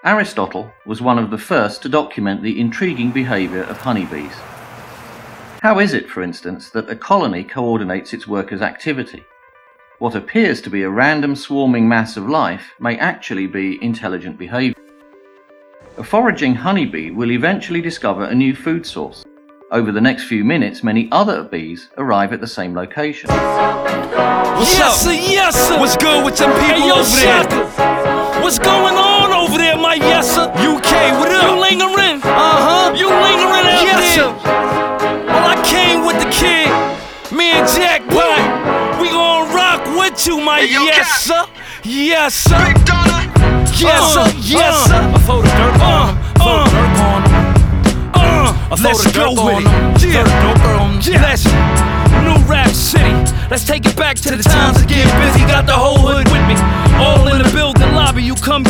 Aristotle was one of the first to document the intriguing behavior of honeybees. How is it, for instance, that a colony coordinates its workers' activity? What appears to be a random swarming mass of life may actually be intelligent behavior. A foraging honeybee will eventually discover a new food source. Over the next few minutes, many other bees arrive at the same location. What's up? Yes, sir. What's good with them people over there? What's going on over there, my yes, sir? UK, what up? You lingering? You lingering out there? Sir. Well, I came with the kid, me and Jack Black. We gon' rock with you, my yes, sir. Yes, sir. Yes, sir. Yes, sir. I throw the dirt on. Let's go with it. Yeah. Let's New Rap City. Let's take it back to the times of getting busy. Got the whole hood with me. All in the building lobby. You come